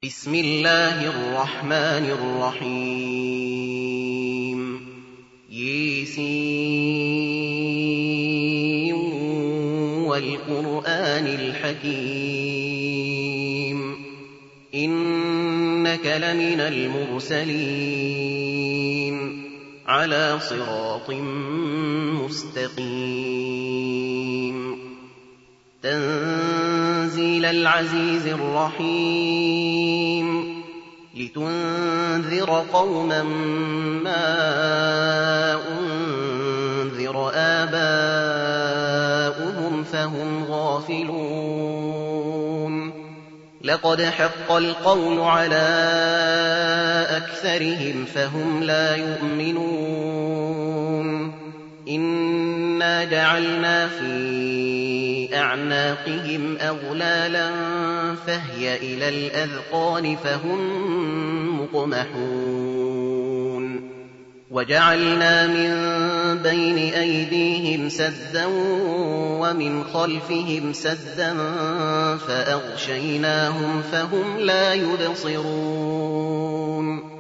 بسم الله الرحمن الرحيم ياسين والقرآن الحكيم إنك لمن المرسلين على صراط مستقيم تنزيل العزيز الرحيم لتنذر قوما ما أنذر آباؤهم فهم غافلون لقد حق القول على أكثرهم فهم لا يؤمنون إنا جعلنا في أعناقهم أغلالا فهي إلى الأذقان فهم مقمحون وجعلنا من بين أيديهم سدا ومن خلفهم سدا فأغشيناهم فهم لا يبصرون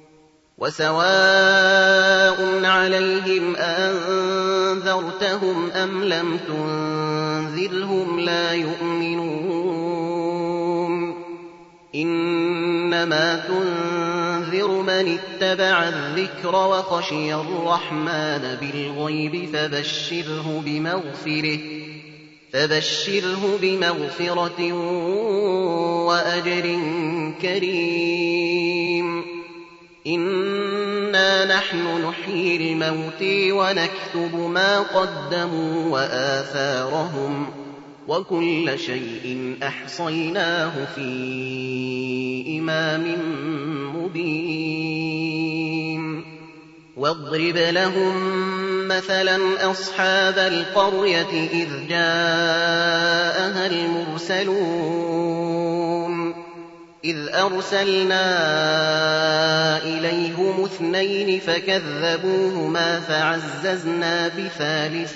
وسواء عليهم أنذرتهم أم لم تنذرهم لا يؤمنون إنما تنذر من اتبع الذكر وخشي الرحمن بالغيب فبشره بمغفرة وأجر كريم إنا نحن نحيي الموتى ونكتب ما قدموا وآثارهم وكل شيء أحصيناه في إمام مبين واضرب لهم مثلا أصحاب القرية إذ جاءها المرسلون إذ أرسلنا إليهم 2 فكذبوهما فعززنا بثالث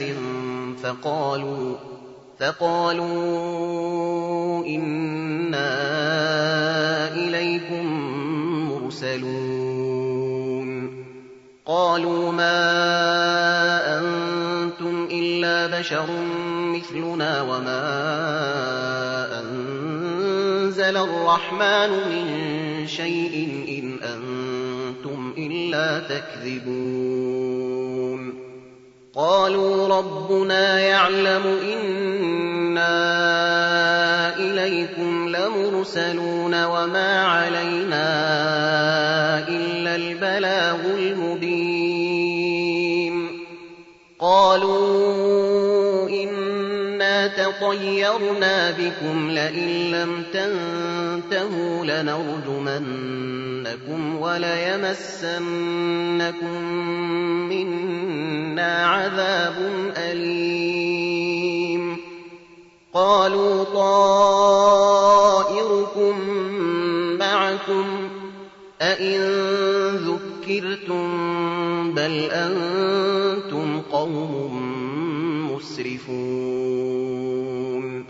فقالوا إنا إليكم مرسلون قالوا ما أنتم إلا بشر مثلنا وما أنزل الرحمن من شيء إن أنتم إلا تكذبون قالوا ربنا يعلم إنا إليكم لمرسلون وما علينا إلا البلاغ المبين قالوا إنا تطيرنا بكم لئن لم تنتهوا لنرجمنكم وليمسنكم منا عذاب أليم قالوا طائركم معكم أئن ذكرتم بل أنتم قوم مسرفون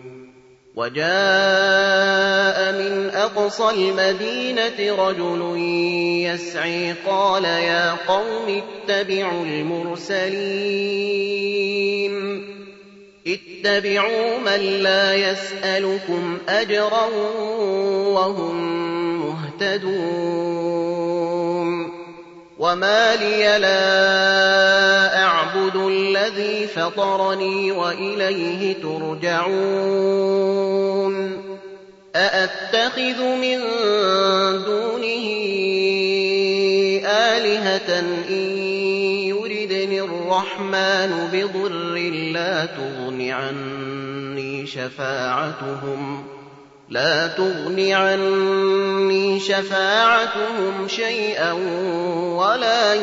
وجاء من أقصى المدينة رجل يسعي قال يا قوم اتبعوا اتبعوا من لا يسألكم أجرا وهم مهتدون وما لي لا أعبد الذي فطرني وإليه ترجعون أأتخذ من دونه آلهة إن يردني الرحمن بضر لا تغن عني شفاعتهم شيئا ولا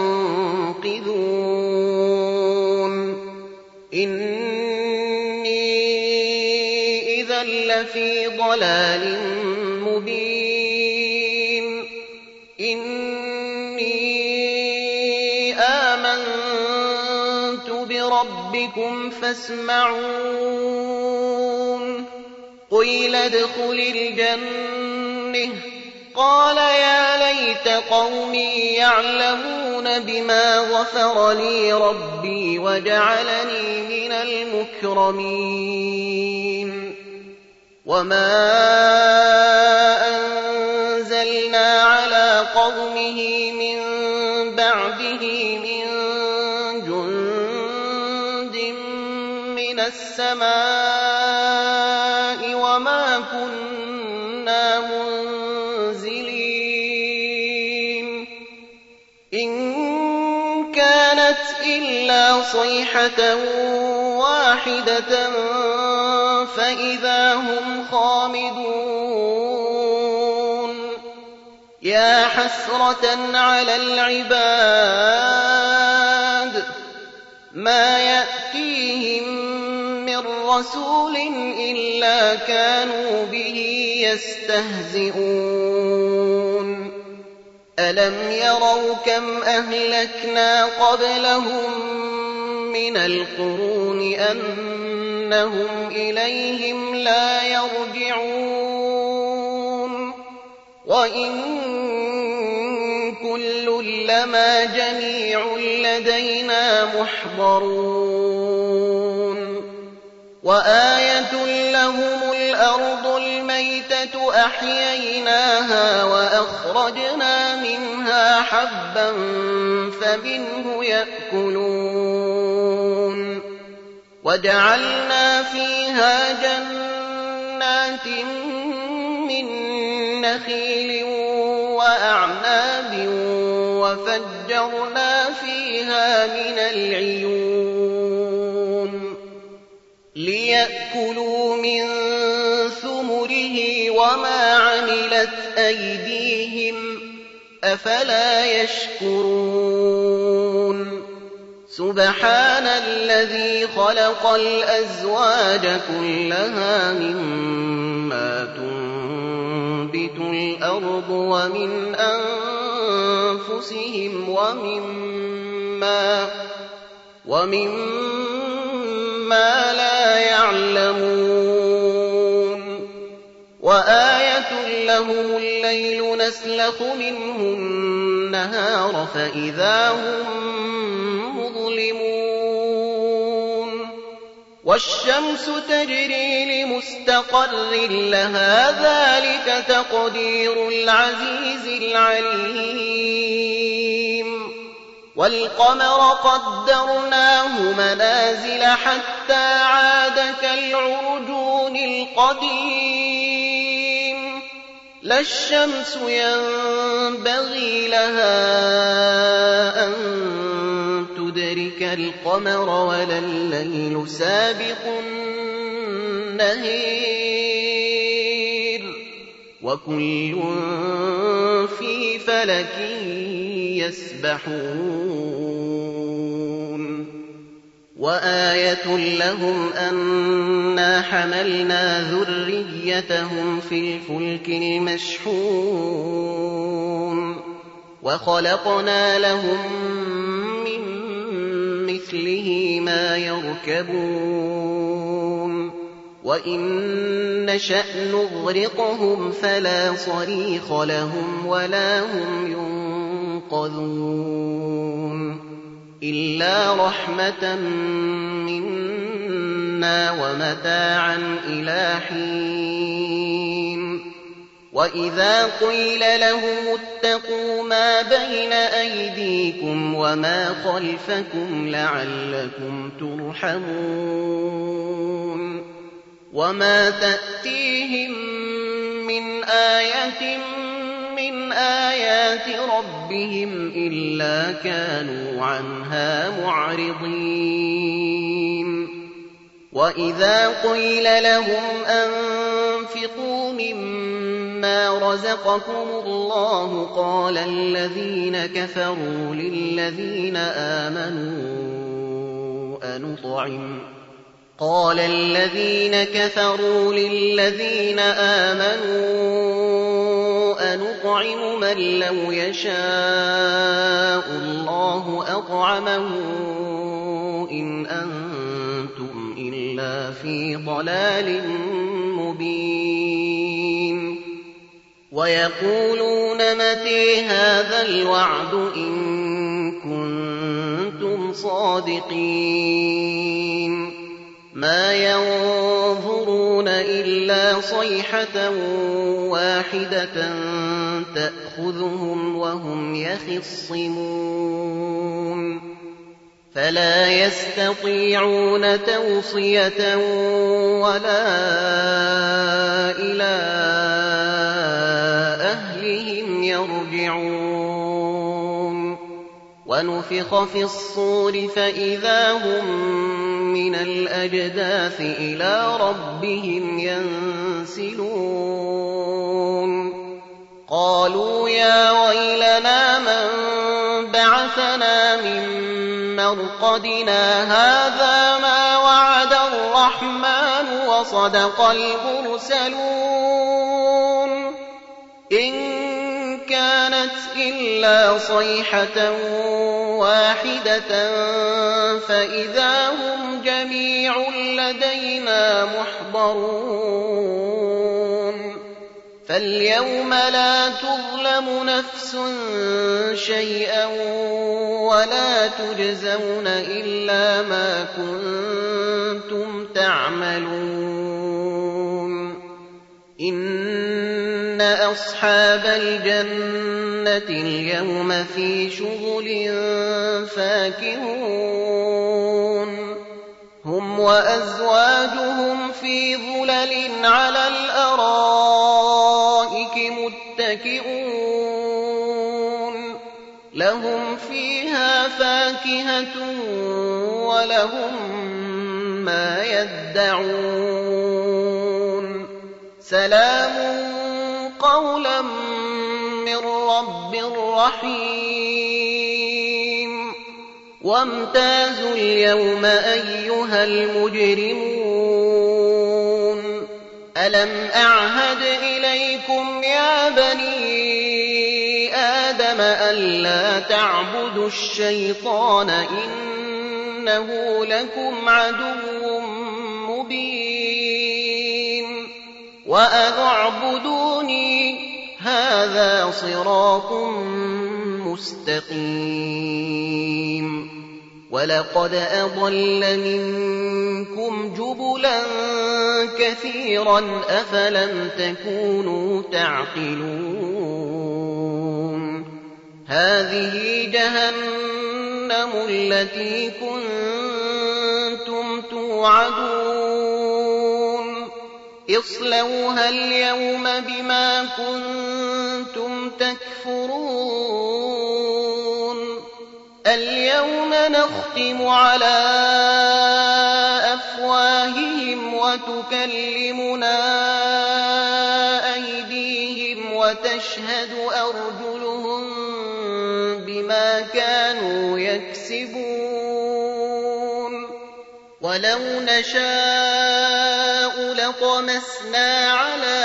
ينقذون إني إذا لفي ضلال مبين إني آمنت بربكم فاسمعون قيل ادخل الجنة منه قال يا ليت قومي يعلمون بما غفر لي ربي وجعلني من المكرمين وما أنزلنا على قومه من بعده من جند من السماء وما كنا منزلين إن كانت إلا صيحة واحدة فإذا هم خامدون يا حسرة على العباد ما يأتيهم من رسول إلا كانوا به يستهزئون ألم يروا كم أهلكنا قبلهم من القرون أنهم إليهم لا يرجعون وإن كل لما جميع لدينا محضرون وآية لهم الأرض الميتة أحييناها وأخرجنا منها حبا فمنه يأكلون وجعلنا فيها جنات من نخيل وأعناب وفجرنا فيها من العيون ليأكلوا من ثمره وما عملت أيديهم أفلا يشكرون سبحان الذي خلق الأزواج كلها مما تنبت الأرض ومن أنفسهم ومما لا يعلمون وآية لهم الليل نسلخ منه النهار فإذا هم مظلمون والشمس تجري لمستقر لها ذلك تقدير العزيز العليم والقمر قدرناه منازل حتى عاد كالعرجون القديم لا الشمس ينبغي لها أن تدرك القمر ولا الليل سابق النهير وكل في فلك يسبحون وآية لهم أنا حملنا ذريتهم في الفلك المشحون وخلقنا لهم من مثله ما يركبون وإن نشأ نغرقهم فلا صريخ لهم ولا هم ينقذون إلا رحمة منا ومتاعا إلى حين وإذا قيل لهم اتقوا ما بين أيديكم وما خلفكم لعلكم ترحمون وما تأتيهم من آية من آيات ربهم إلا كانوا عنها معرضين وإذا قيل لهم أنفقوا مما رزقكم الله قال الذين كفروا للذين آمنوا أنطعم من لو يشاء الله أطعمه إن أنتم إلا في ضلال مبين ويقولون متى هذا الوعد إن كنتم صادقين ما ينظرون إلا صيحة واحدة تأخذهم وهم يخصمون فلا يستطيعون توصية ولا إلى أهلهم يرجعون ونفخ في الصور فإذا هم من الأجداث إلى ربهم ينسلون قالوا يا ويلنا من بعثنا من مرقدنا هذا ما وعد الرحمن وصدق المرسلون إن كانت إلا صيحة واحدة فإذا هم جميع لدينا محضرون فاليوم لا تظلم نفس شيئا ولا تجزون إلا ما كنتم تعملون إن أصحاب الجنة اليوم في شغل فاكهون هم وأزواجهم في ظلل على الأرائك متكئون لهم فيها فاكهة ولهم ما يدعون سلام قولا من رب رحيم وامتازوا اليوم أيها المجرمون ألم أعهد إليكم يا بني آدم ألا تعبدوا الشيطان إنه لكم عدو مبين وأن اعبدوني هذا صراط مستقيم ولقد أضل منكم جبلا كثيرا أفلم تكونوا تعقلون هذه جهنم التي كنتم توعدون اصلوها اليوم بما كنتم تكفرون اليوم نختم على أفواههم وتكلمنا أيديهم وتشهد أرجلهم بما كانوا يكسبون ولو نشاء لطمسنا على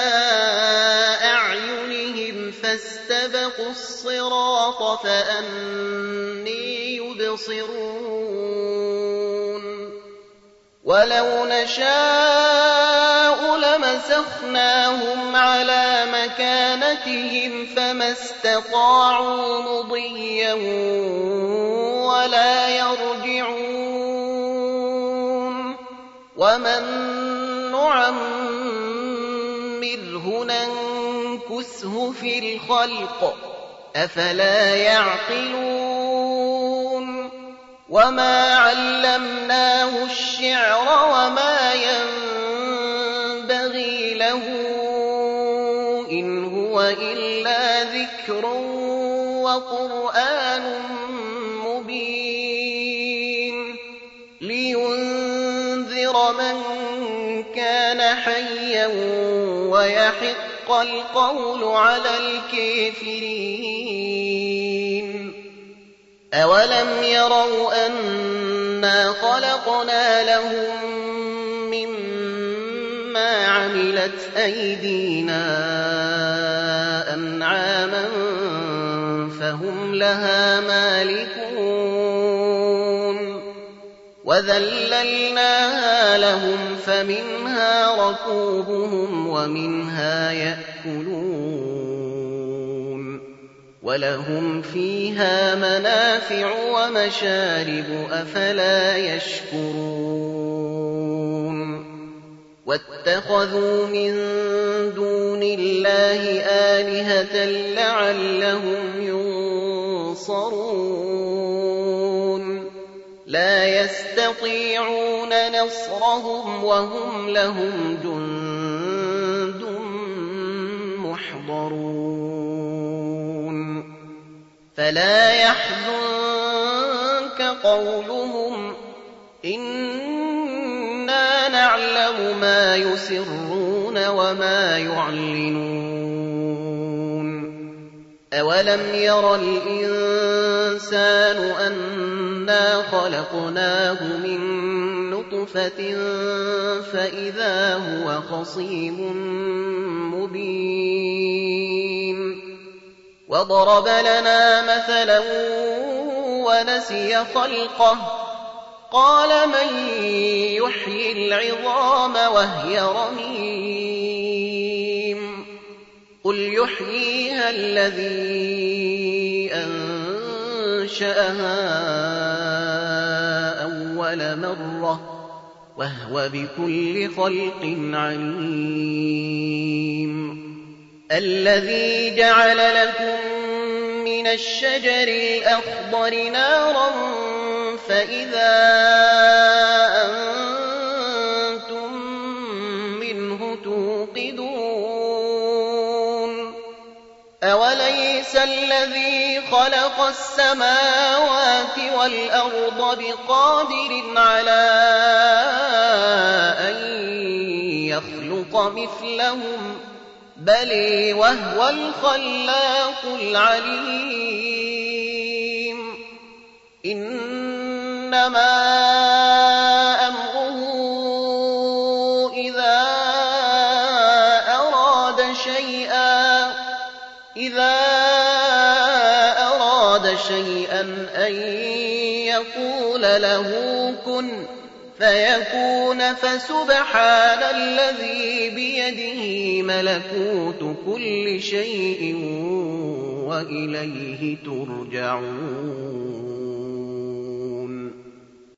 أعينهم فاستبقوا الصراط فأني يبصرون ولو نشاء لمسخناهم على مكانتهم فما استطاعوا مضيا ولا يرجعون ومن نعمره ننكسه في الخلق أفلا يعقلون وما علمناه الشعر وما ينبغي له إن هو إلا ذكر وقرآن مبين لينذر من كان حيا ويحق القول على الكافرين أولم يروا أنا خلقنا لهم مما عملت أيدينا أنعاما فهم لها مالكون وَذَلَّلْنَاهَا لَهُمْ فَمِنْهَا رَكُوبُهُمْ وَمِنْهَا يَأْكُلُونَ وَلَهُمْ فِيهَا مَنَافِعُ وَمَشَارِبُ أَفَلَا يَشْكُرُونَ وَاتَّخَذُوا مِن دُونِ اللَّهِ آلِهَةً لَّعَلَّهُمْ يُنصَرُونَ لَا يَسْتَطِيعُونَ نَصْرَهُمْ وَهُمْ لَهُمْ جُندٌ مُّحْضَرُونَ فَلَا يَحْزُنكَ قَوْلُهُمْ إِنَّا نَعْلَمُ مَا يُسِرُّونَ وَمَا يُعْلِنُونَ أَوَلَمْ يَرَ الْإِنسَانُ أَنَّا خَلَقْنَاهُ مِن نُّطْفَةٍ فَإِذَا هُوَ خَصِيمٌ مُّبِينٌ وَضَرَبَ لَنَا مَثَلًا وَنَسِيَ خَلْقَهُ قَالَ مَن يُحْيِي الْعِظَامَ وَهِيَ رَمِيمٌ قُلْ يُحْيِيهَا الَّذِي أَنشَأَهَا أَوَّلَ مَرَّةٍ وَهُوَ بِكُلِّ خَلْقٍ عَلِيمٌ الَّذِي جَعَلَ لَكُم مِّنَ الشَّجَرِ الْأَخْضَرِ نَارًا فَإِذَا أَنتُم مِّنْهُ تُوقِدُونَ أَوَلَيْسَ الَّذِي خَلَقَ السَّمَاوَاتِ وَالْأَرْضَ بِقَادِرٍ عَلَىٰ أَن يَخْلُقَ مِثْلَهُم بَلِ وَهُوَ الْخَلَّاقُ الْعَلِيمُ إِنَّمَا أَمْرُهُ إِذَا أَرَادَ شَيْئًا أَن يَقُولَ لَهُ كُن فَيَكُونُ فَسُبْحَانَ الَّذِي بِيَدِهِ مَلَكُوتُ كُلِّ شَيْءٍ وَإِلَيْهِ تُرْجَعُونَ